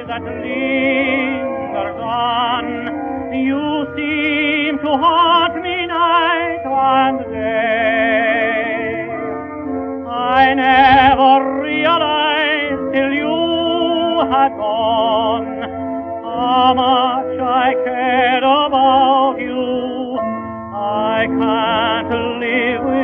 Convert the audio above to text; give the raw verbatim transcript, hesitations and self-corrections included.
that lingers on. You seem to haunt me night and day. I never realized till you had gone how much I cared about you. I can't live